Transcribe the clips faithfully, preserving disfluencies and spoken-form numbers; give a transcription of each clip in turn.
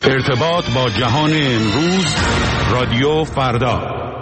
ارتباط با جهان امروز، رادیو فردا.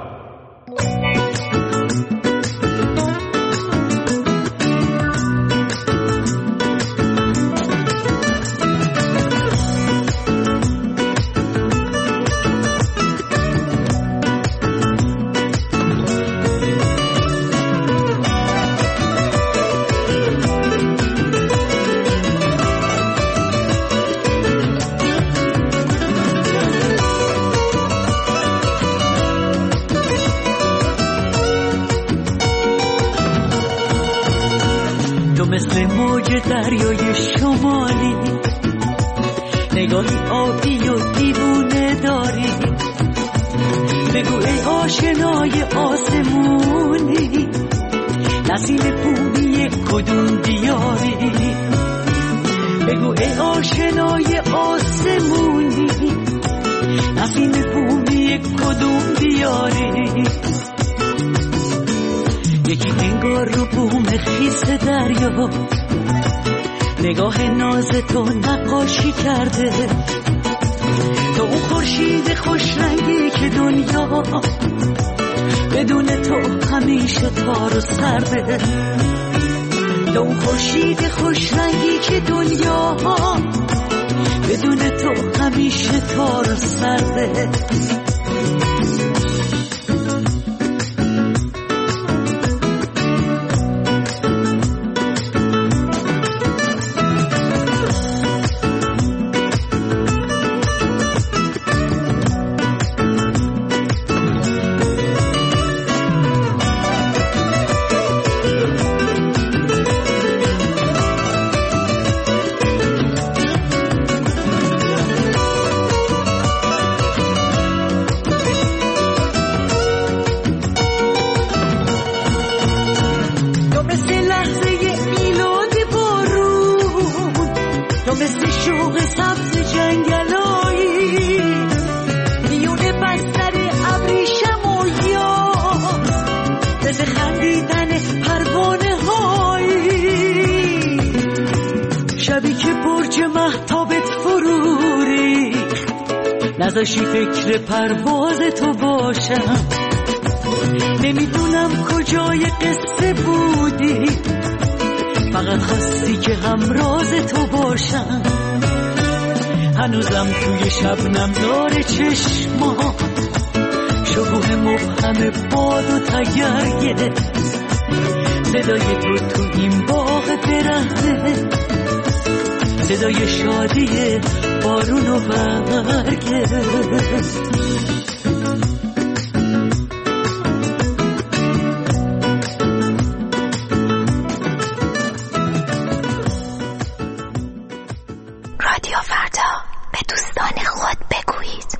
دریای شمالی، نگاهی آبی و دیوونه داری، بگو ای آشنای آسمونی، نسیم بومی کدوم دیاری، بگو ای آشنای آسمونی، نسیم بومی کدوم دیاری. یکی انگار رو بوم خیس دریا، نگاه ناز تو نقاشی کرده، تو اون خورشید خوش رنگی که دنیا بدون تو همیشه تار و سرده، تو اون خورشید خوش رنگی که دنیا بدون تو همیشه تار و سرده. نذاشی فکر پرواز تو باشم، نمیدونم کجای قصه بودی، فقط خواستی که همراز تو باشم. هنوزم توی شبنم داره چشما، شکوه مبهم باد و تگرگه، صدای تو تو این باغ برهنه، صدای شادی بارون و برگه. رادیو فردا، به دوستان خود بگویید.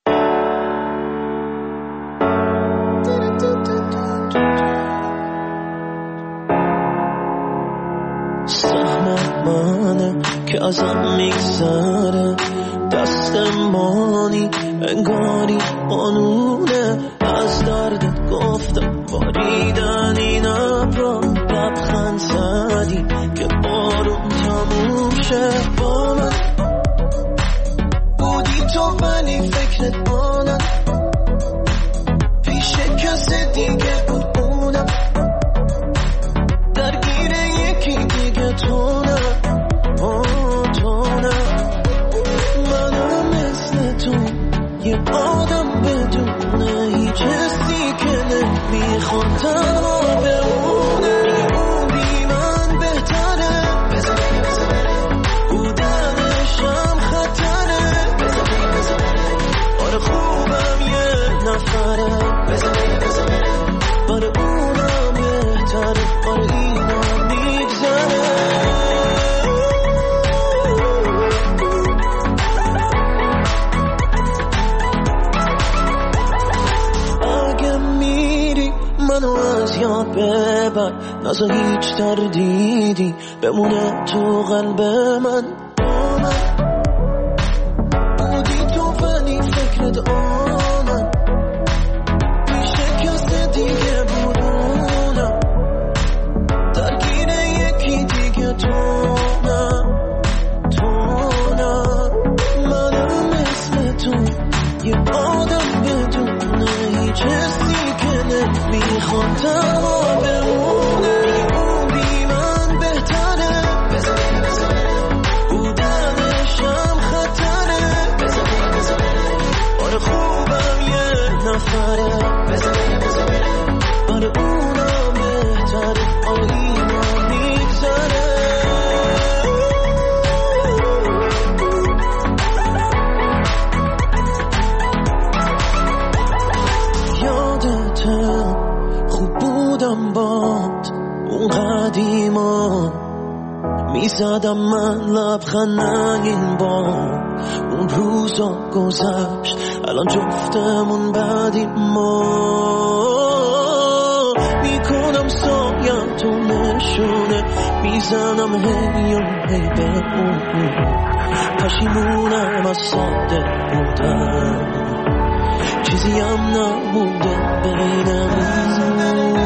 سهم منه که ازم میگذره، دستمانی انگاری قانونه، از دردت گفتم باریدن این ابرا، لبخند زدی که بارون تموم شه. با من بودی تو ولی فکرت مانم، پیش کسی دیگه بود اونم، درگیر یکی دیگه تو نه، تو نه. منم مثل تو یه آدم بدونه هیچ حسی که نمیخوام تنها بمونه، میگه اون بی من بهتره، بودنشم خطره، آره خوبم یه نفره، آره اونم بهتره، آره اینم میگذره. منو از یاد ببر، نزا هیچ تردیدی بمونه تو قلب من. با من بودی تو ولی فکرت آنم، پیش کس دیگه بودونم، درگیر یکی دیگه تو نه، تو نه. منم مثل میخوام تنها بمونه. اون بی من بهتره، بودنشم خطره. آره خوبم یه نفره، آره اونم بهتره. آره ایمان میگذره. یادتم خوب بودم باد اون قدیما، میزدم من لبخند نگین با. اون روزا گذشت الان جفتمون بعدی ما. میکنم سایم تو نشونه، میزنم هی و هی به اون. پشیمونم از ساده بودم، چیزی هم نمونده بینمون.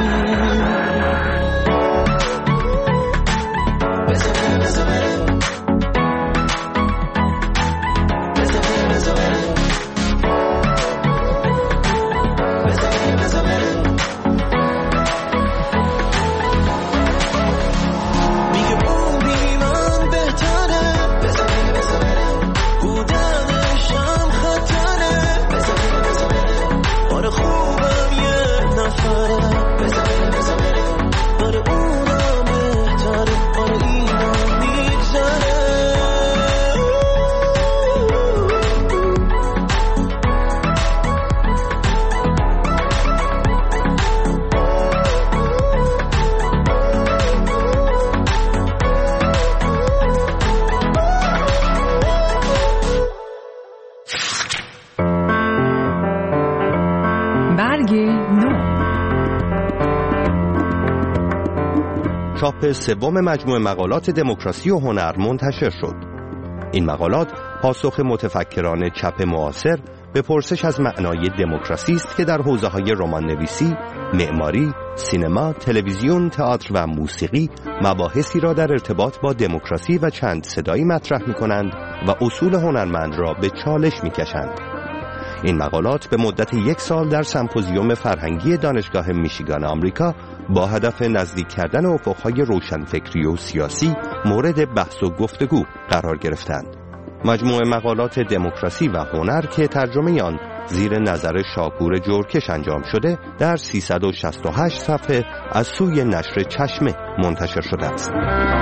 چاپ سوم مجموعه مقالات دموکراسی و هنر منتشر شد. این مقالات پاسخ متفکران چپ معاصر به پرسش از معنای دموکراسی است که در حوزه‌های رمان نویسی، معماری، سینما، تلویزیون، تئاتر و موسیقی مباحثی را در ارتباط با دموکراسی و چند صدایی مطرح می‌کنند و اصول هنرمند را به چالش می‌کشند. این مقالات به مدت یک سال در سمپوزیوم فرهنگی دانشگاه میشیگان آمریکا با هدف نزدیک کردن افق‌های روشنفکری و سیاسی مورد بحث و گفتگو قرار گرفتند. مجموعه مقالات دموکراسی و هنر که ترجمه آن زیر نظر شاپور جورکش انجام شده در سیصد و شصت و هشت صفحه از سوی نشر چشمه منتشر شده است.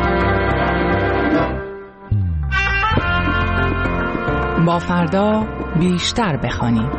با فردا بیشتر بخوانیم.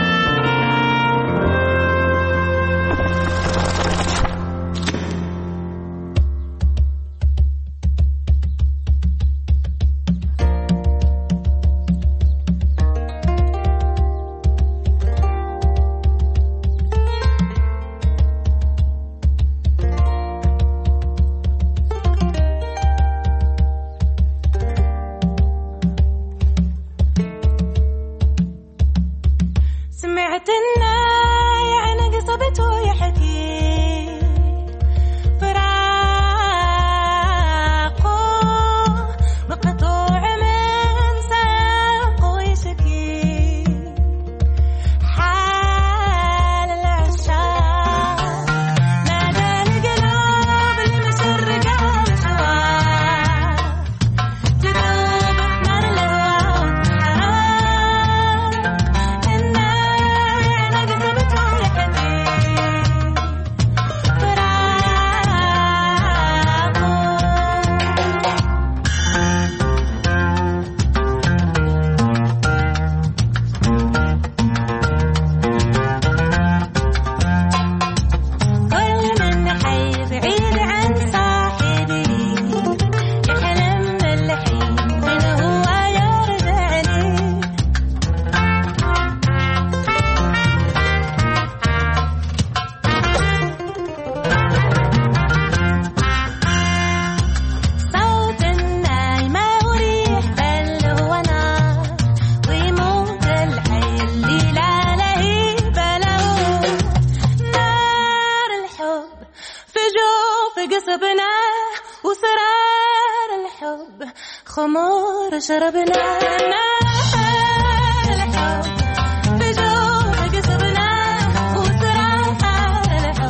خمار شربنا الحب بجوع قصبنا وسرار الحب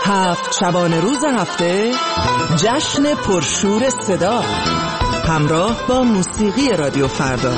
هفت شبانه روز هفته جشن پرشور صدا همراه با موسیقی رادیو فردا.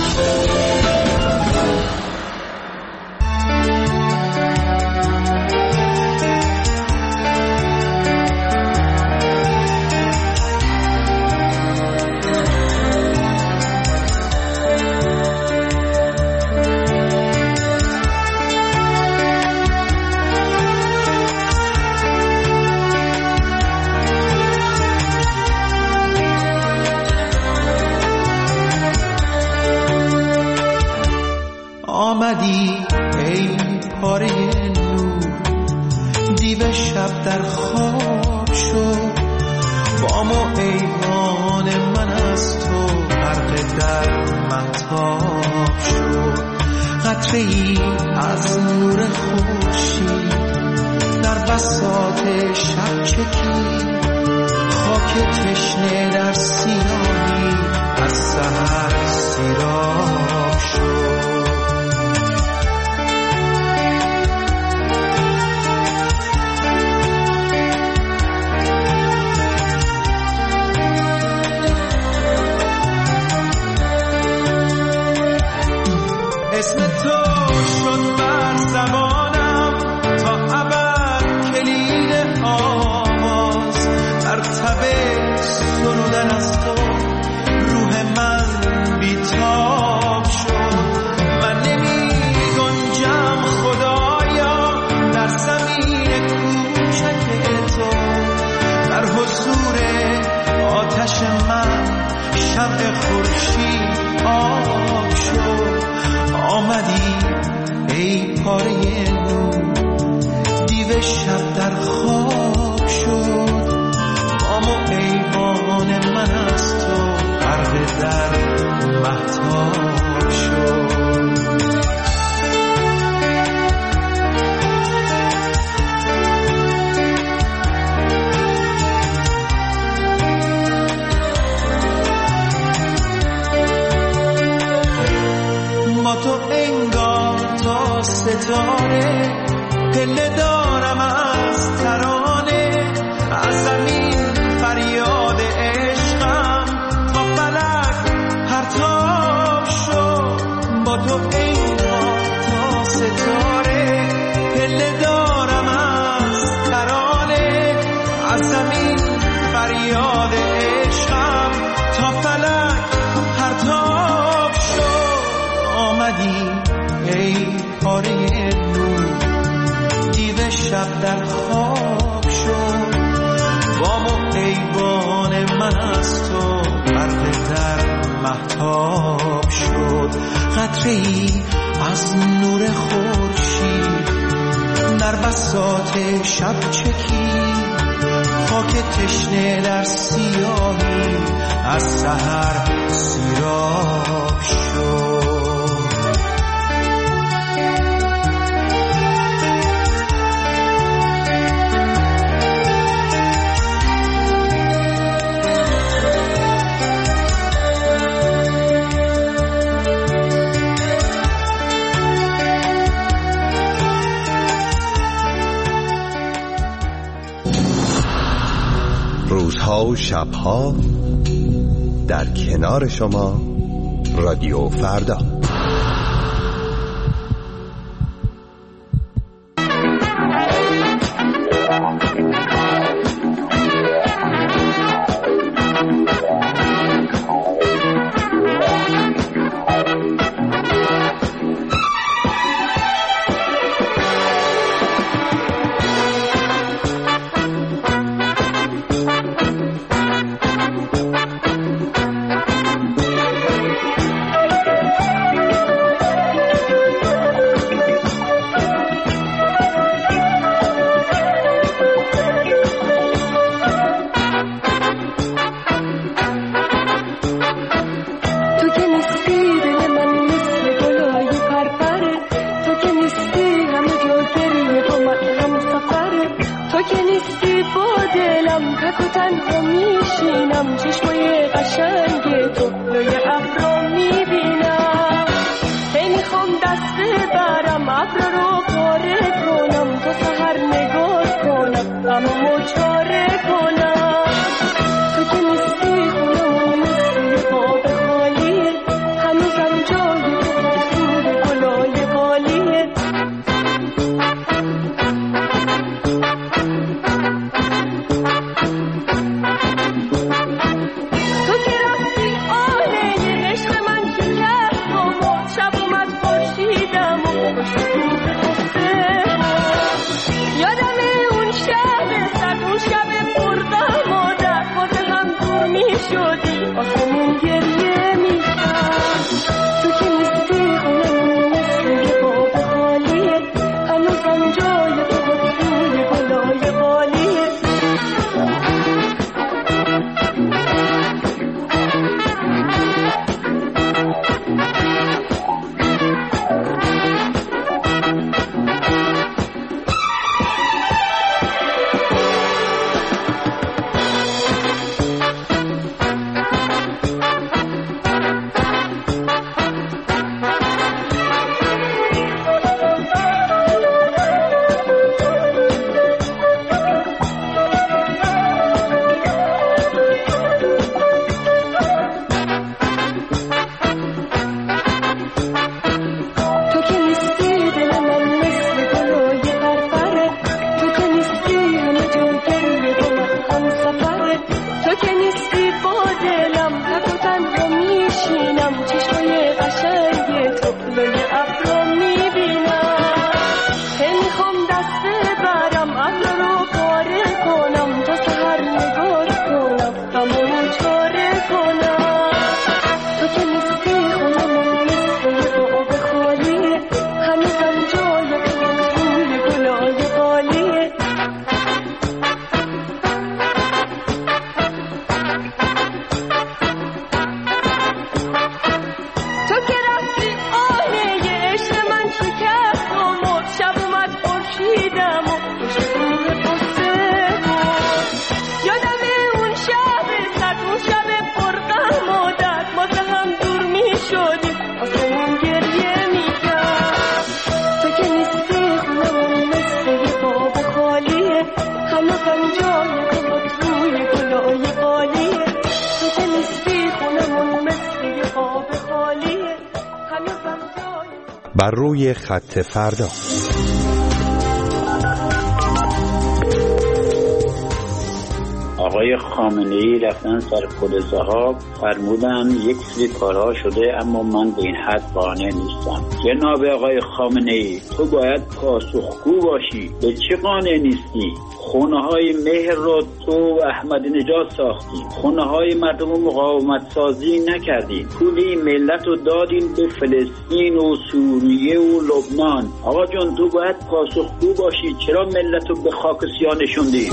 آمدی ای پاره نور، دیو شب در خواب شد، بام و ایوان من از تو غرق در مهتاب شد. قطره ای از نور خورشید در بساط شب چکید، خاک تشنه در سیاهی از سحر سیراب شد. اسم تو شد بر زبانم تا ابد کلید آواز، در تب سرودن از تو روح من بیتاب شد. من نمی گنجم خدایا در زمین کوچک تو، در حضور آتش من شمع خورشید آب شد. آمدی ای پاره نور، دیو شب در خواب شد، بام و ایوان من از تو غرق در مهتاب شد. با تو انگار تا ستاره پله دارم از ترانه، از زمین فریاد عشقم تا فلک پرتاب شد. با تو انگار تا ستاره پله دارم از ترانه، از زمین فریاد عشقم تا فلک پرتاب شد. آمدی ای پاره نور، دیو شب در خواب شد، بام و ایوان من از تو غرق در مهتاب شد. قطره ای از نور خورشید در بساط شب چکید، خاک تشنه در سیاهی از سحر سیراب شد. روزها و شبها در کنار شما رادیو فردا. ابر رو پاره کنم تا سحر نگاه کنم، اما شدی آسمون گریه میکرد تو که نیستی خونمون مثل یه باب خالیه هنوزم جای تو روی گلای قالیه بر روی خط فردا. آقای خامنه‌ای رفتن سر پل ذهاب فرمودن یک سری کارها شده اما من به این حد قانع نیستم. جناب آقای خامنه‌ای تو باید پاسخگو باشی. به چه قانع نیستی؟ خونه های مهر رو تو و احمد نژاد ساختی، خونه های مردم رو مقاومت سازی نکردین، پولی ملت رو دادین به فلسطین و سوریه و لبنان. آقا جون تو باید پاسخگو باشی. چرا ملت رو به خاک سیاه نشوندی؟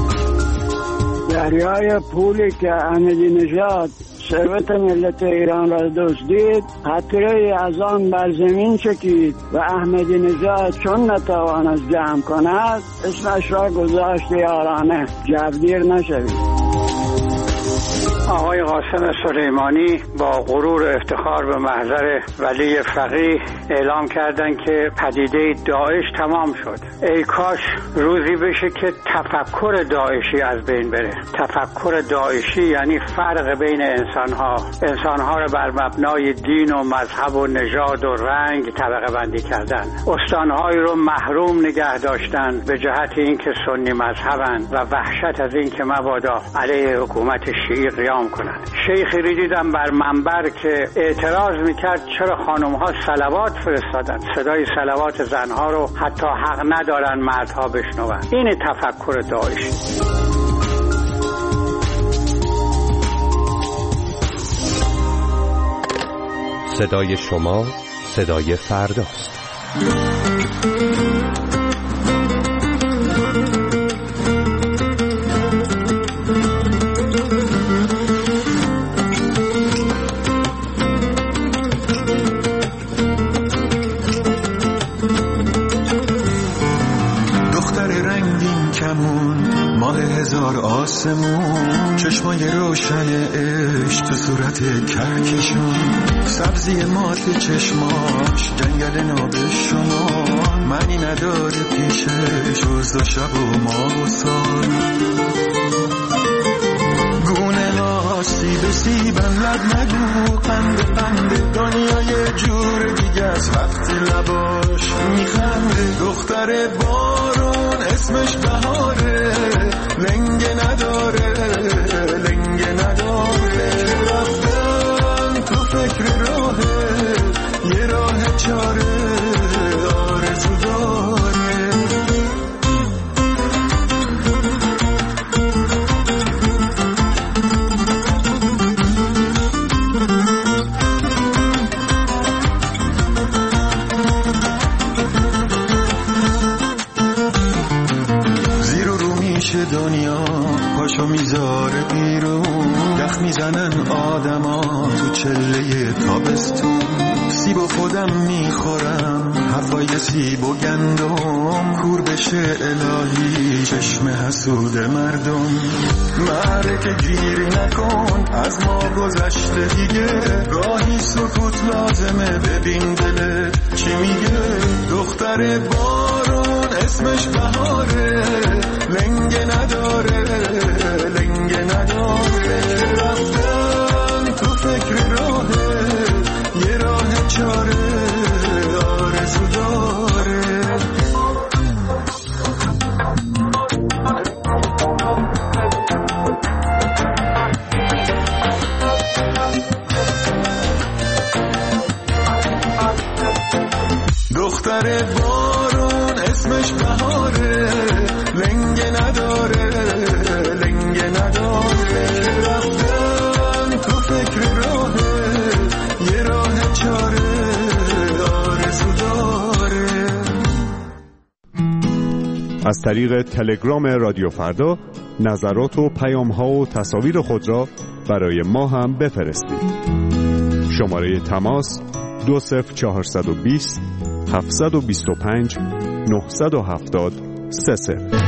دریای پولی که احمدی نژاد ثروت ملت ایران را دزدید قطره‌ای از آن بر زمین چکید و احمدی نژاد چون نتواند جمع کند اسمش را گذاشت یارانه. جوگیر نشوید. آقای قاسم سلیمانی با غرور و افتخار به محضر ولی فقیه اعلام کردند که پدیده داعش تمام شد. ای کاش روزی بشه که تفکر داعشی از بین بره. تفکر داعشی یعنی فرق بین انسانها، انسانها را بر مبنای دین و مذهب و نژاد و رنگ طبقه بندی کردن، استانهایی رو محروم نگه داشتن به جهت اینکه سنی مذهبن و وحشت از اینکه مبادا علیه حکومت شیعی قیام کنند. شیخی رو دیدم بر منبر که اعتراض میکرد چرا خانمها صلوات فرستادن، صدای صلوات زنها رو حتی حق ندارن مردها بشنون. این تفکر داعش. صدای شما صدای فرداست. آسمون چشمای روشن عشق تو صورت کهکشون، سبزی مات چشماش جنگل نابشنون، معنی نداره پیشش روز و شب و ماه و سال. گونه ها سیب سیبن لب نگو، قند قند دنیای جور دیگه از وقتی لباش میخنده. دختر بارون اسمش بهاره، لنگه نداره لنگه نداره. رفتم تو فکر راهه، یه راه چاره آرزو داره. دنیا پاشو میذاره بیرون، یخ میزنن آدما تو چله تابستون. سیب و خودم میخورم هوای سیب و گندم، کور بشه الهی چشم حسود مردم. مره که گیری نکن از ما گذشته دیگه، گاهی سکوت لازمه ببین دلت چی میگه. دختر بارون اسمش بهاره، لنگه نداره لنگه نداره. رفتن تو فکر راهه، یه راه چاره آرزو داره. دختر بارون اسمش بهاره، لنگه نداره لنگه نداره. رفتن تو فکر راهه، یه راه چاره آرزو داره. از طریق تلگرام رادیو فردا نظرات و پیام‌ها و تصاویر خود را برای ما هم بفرستید. شماره تماس دو صفر چهارصد و بیست هفتصد و بیست و پنج نهصد و هفتاد سه صفر.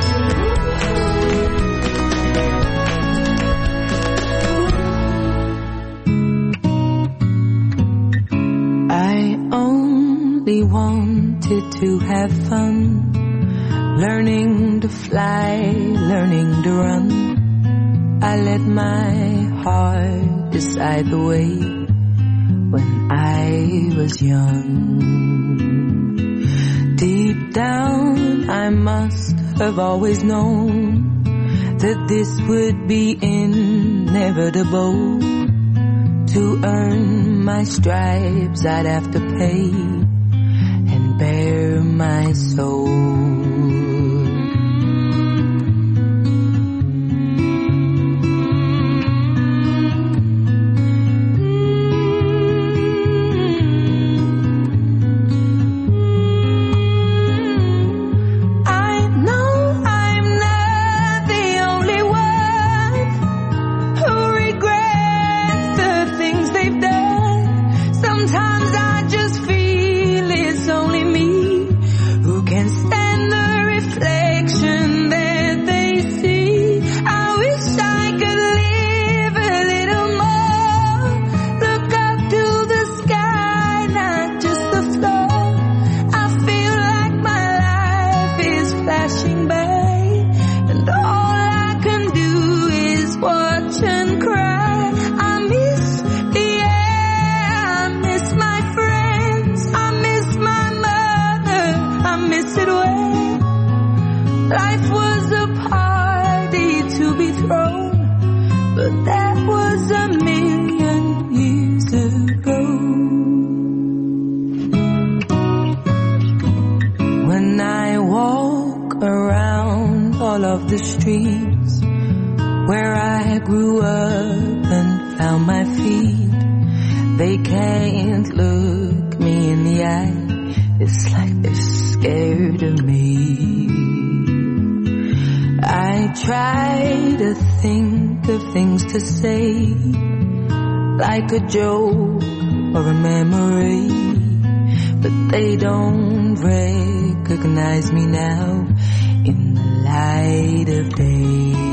I only wanted to have fun, learning to fly, learning to run. I let my heart decide the way when I was young. Deep down I must have always known that this would be inevitable. To earn my stripes I'd have to pay and bare my soul. The streets where I grew up and found my feet, they can't look me in the eye. It's like they're scared of me. I try to think of things to say, like a joke or a memory, but they don't recognize me now in the light of day.